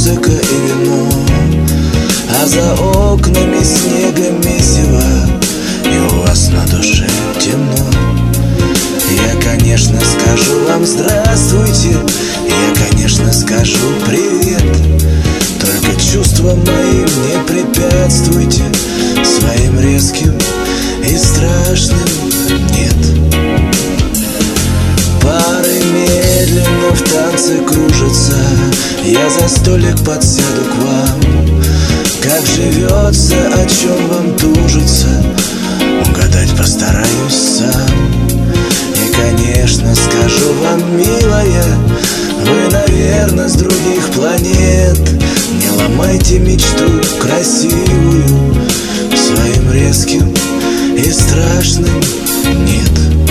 музыка и вино, а за окнами снега месиво, и у вас на душе темно. Я, конечно, скажу вам здравствуйте, я, конечно, скажу привет, только чувствам моим не препятствуйте, своим резким и страшным нет. Пары медленно в танце кружатся, я за столик подсяду к вам. Как живется, о чем вам тужится, угадать постараюсь сам. И, конечно, скажу вам, милая, вы, наверное, с других планет. Не ломайте мечту красивую своим резким и страшным нет.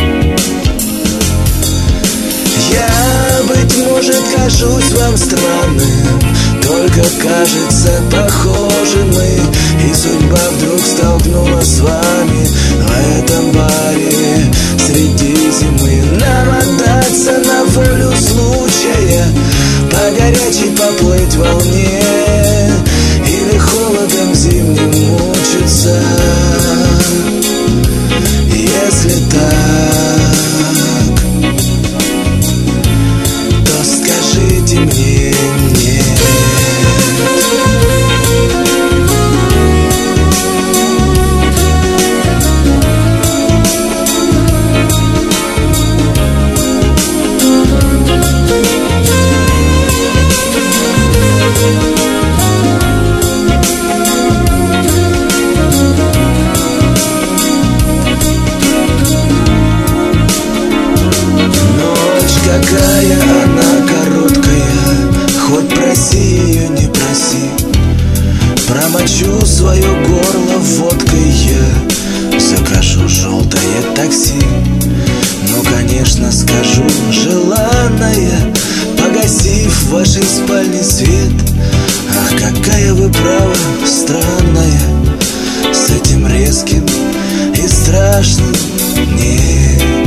Я, быть может, кажусь вам странным, только кажется похожи мы, и судьба вдруг столкнула с вами в этом баре среди зимы. Нам отдаться на волю случая, по горячей поплыть волне, или холодом зимним мучиться. Если так, то скажите мне нет. Какая она короткая, хоть проси ее, не проси. Промочу свое горло водкой я, закажу желтое такси. Ну, конечно, скажу, желанная, погасив в вашей спальне свет. Ах, какая вы, право, странная, с этим резким и страшным нет.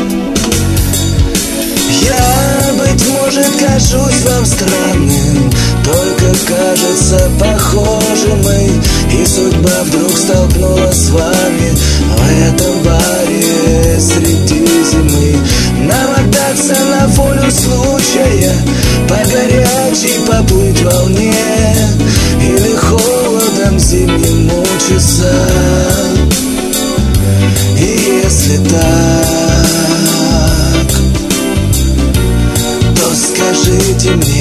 Я, быть может, кажусь вам странным, только кажется похожи мы, и судьба вдруг столкнула с вами в этом баре среди зимы. Нам отдаться на волю случая, по горячей поплыть волне, или холодом зимним мучиться. И если так, скажите мне